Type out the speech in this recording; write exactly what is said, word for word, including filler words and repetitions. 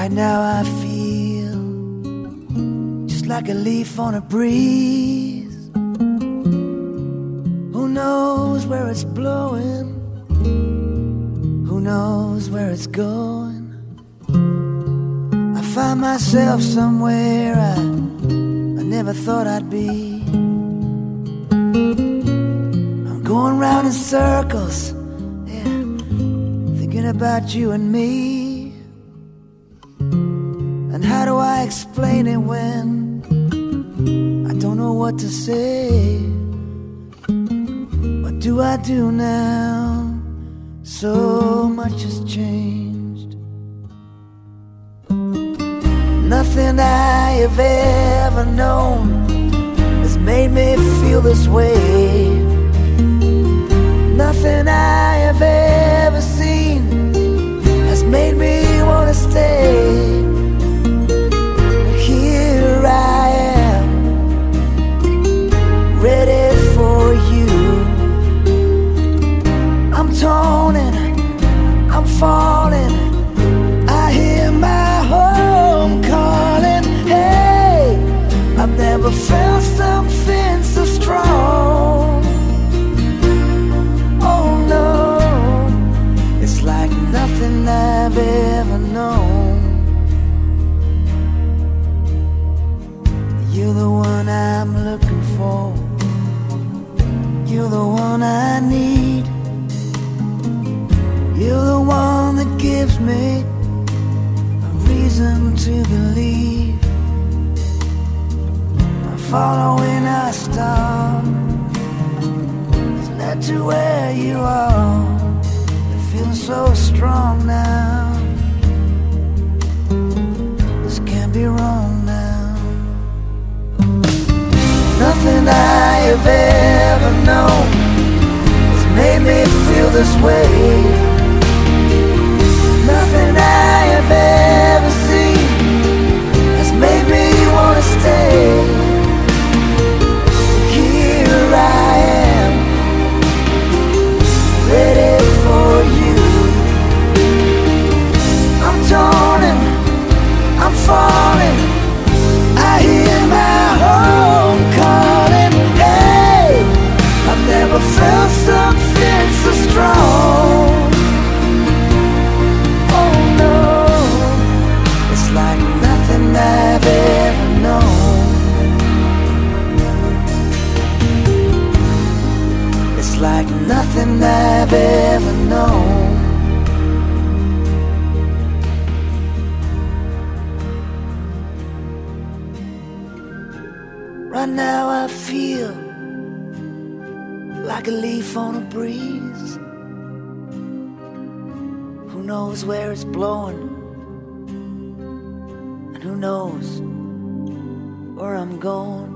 Right now I feel just like a leaf on a breeze. Who knows where it's blowing? Who knows where it's going? I find myself somewhere I, I never thought I'd be. I'm going round in circles, yeah, thinking about you and me. And how do I explain it when I don't know what to say? What do I do now? So much has changed. Nothing I have ever known has made me feel this way. Nothing I have ever seen has made me want to stay. Here I am, ready for you. I'm torn and I'm falling. I hear my home calling. Hey, I've never felt something so strong. Oh no, it's like nothing I've ever known. You're the one I'm looking for. You're the one I need. You're the one that gives me a reason to believe. I'm following our star. It's led to where you are. It feels so strong now. This can't be wrong now. Nothing I have ever known has made me feel this way. Nothing I have ever seen has made me want to stay. Here I am, ready for you. I'm torn and I'm falling. I hear my home calling. Hey, I've never felt something so strong. Oh no, it's like nothing I've ever known. It's like nothing I've ever known. Right now I feel like a leaf on a breeze. Who knows where it's blowing? And who knows where I'm going?